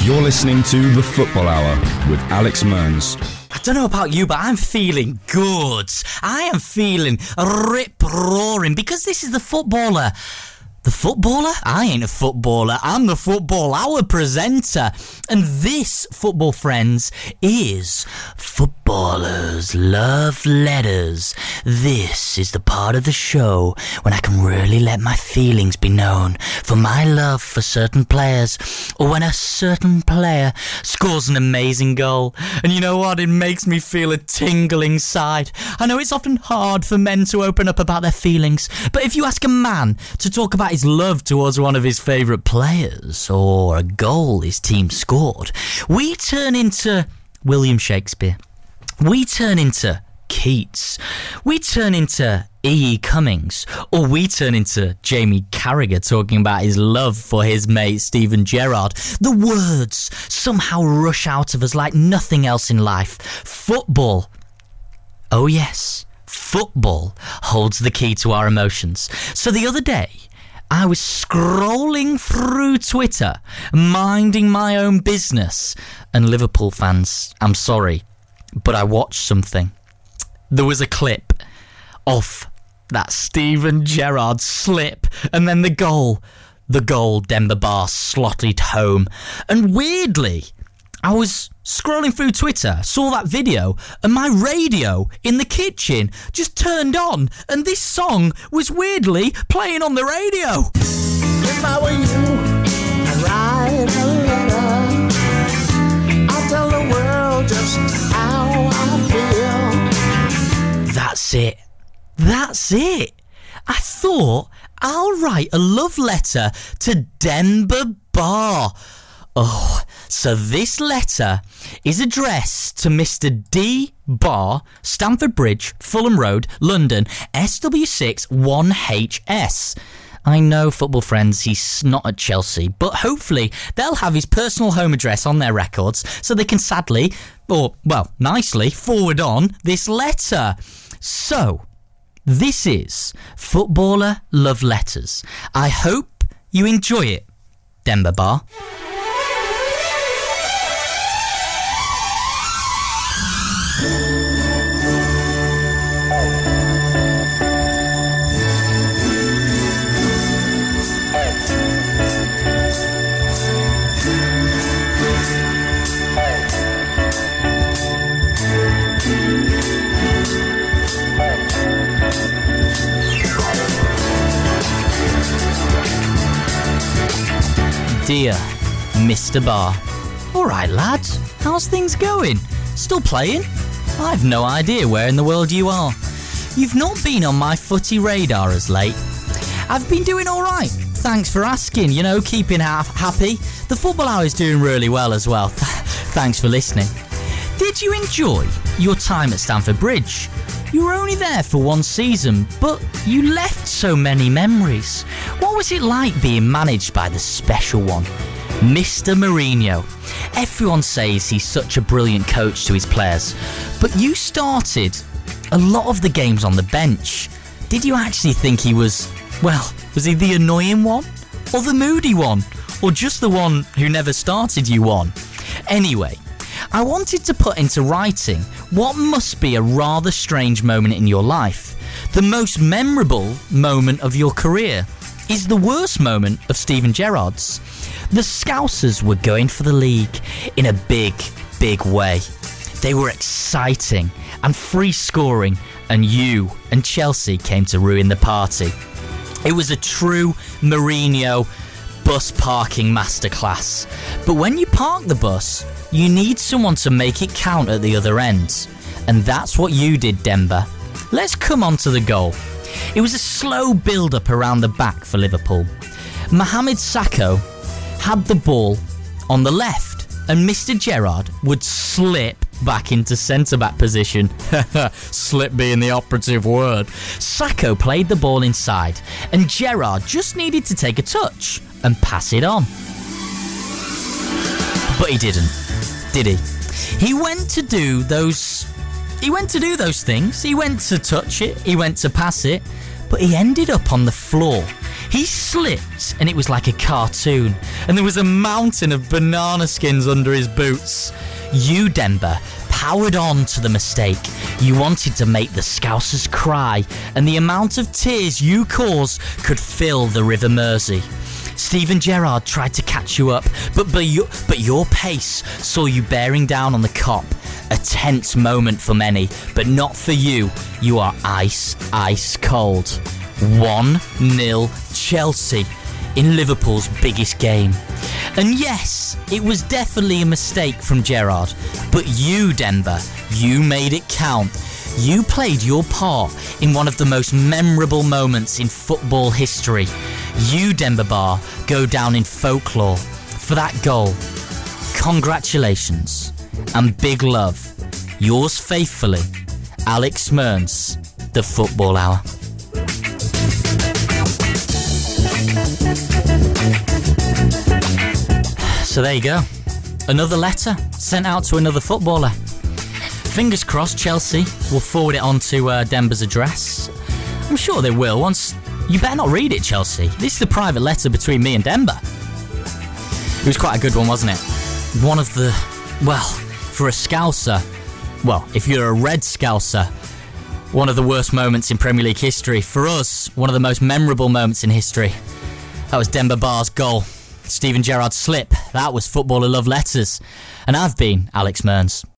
You're listening to The Football Hour with Alex Mearns. I don't know about you, but I'm feeling good. I am feeling rip-roaring because this is The Footballer. The Footballer? I ain't a footballer. I'm the Football Hour presenter. And this, football friends, is Footballers Love Letters. This is the part of the show when I can really let my feelings be known for my love for certain players, or when a certain player scores an amazing goal. And you know what? It makes me feel a tingle inside. I know it's often hard for men to open up about their feelings, but if you ask a man to talk about his love towards one of his favourite players, or a goal his team scored, we turn into William Shakespeare. We turn into Keats. We turn into E.E. Cummings, or we turn into Jamie Carragher talking about his love for his mate Steven Gerrard. The words somehow rush out of us like nothing else in life. Football. Oh yes, football holds the key to our emotions. So the other day, I was scrolling through Twitter, minding my own business, and Liverpool fans, I'm sorry, but I watched something. There was a clip of that Steven Gerrard slip, and then the goal Demba Ba slotted home. And weirdly, I was scrolling through Twitter, saw that video, and my radio in the kitchen just turned on, and this song was weirdly playing on the radio. If I were you, I'd write a letter. I'll tell the world just how I feel. That's it. That's it. I thought I'll write a love letter to Demba Ba. Oh, so this letter is addressed to Mr. D. Bar, Stamford Bridge, Fulham Road, London, SW6 1HS. I know, football friends, he's not at Chelsea, but hopefully they'll have his personal home address on their records so they can sadly, or, well, nicely, forward on this letter. So, this is Footballer Love Letters. I hope you enjoy it, Demba Ba. Dear Mr. Bar. Alright lads, how's things going? Still playing? I've no idea where in the world you are. You've not been on my footy radar as late. I've been doing alright, thanks for asking, you know, keeping happy. The Football Hour is doing really well as well. Thanks for listening. Did you enjoy your time at Stamford Bridge? You were only there for one season, but you left so many memories. What was it like being managed by the special one, Mr. Mourinho? Everyone says he's such a brilliant coach to his players, but you started a lot of the games on the bench. Did you actually think he was he the annoying one? Or the moody one? Or just the one who never started you on? Anyway, I wanted to put into writing what must be a rather strange moment in your life. The most memorable moment of your career is the worst moment of Steven Gerrard's. The Scousers were going for the league in a big, big way. They were exciting and free scoring, and you and Chelsea came to ruin the party. It was a true Mourinho bus parking masterclass. But when you park the bus, you need someone to make it count at the other end. And that's what you did, Demba. Let's come on to the goal. It was a slow build-up around the back for Liverpool. Mohamed Sakho had the ball on the left, and Mr. Gerrard would slip back into centre-back position. Slip being the operative word. Sakho played the ball inside, and Gerrard just needed to take a touch and pass it on. But he didn't, did he? He went to do those things. He went to touch it, he went to pass it, but he ended up on the floor. He slipped and it was like a cartoon, and there was a mountain of banana skins under his boots. You, Denver, powered on to the mistake. You wanted to make the Scousers cry, and the amount of tears you caused could fill the River Mersey. Steven Gerrard tried to catch you up, but your pace saw you bearing down on the Kop. A tense moment for many, but not for you. You are ice cold. 1-0 Chelsea in Liverpool's biggest game. And yes, it was definitely a mistake from Gerrard, but you, Denver, you made it count. You played your part in one of the most memorable moments in football history. You, Denver Bar, go down in folklore for that goal. Congratulations and big love. Yours faithfully, Alex Mearns, The Football Hour. So there you go. Another letter sent out to another footballer. Fingers crossed Chelsea will forward it on to Denver's address. I'm sure they will. Once you better not read it, Chelsea. This is a private letter between me and Denver. It was quite a good one, wasn't it? One of the, well, for a Scouser, well, if you're a Red Scouser, one of the worst moments in Premier League history. For us, one of the most memorable moments in history. That was Denver Bar's goal. Steven Gerrard's slip. That was Footballer Love Letters. And I've been Alex Mearns.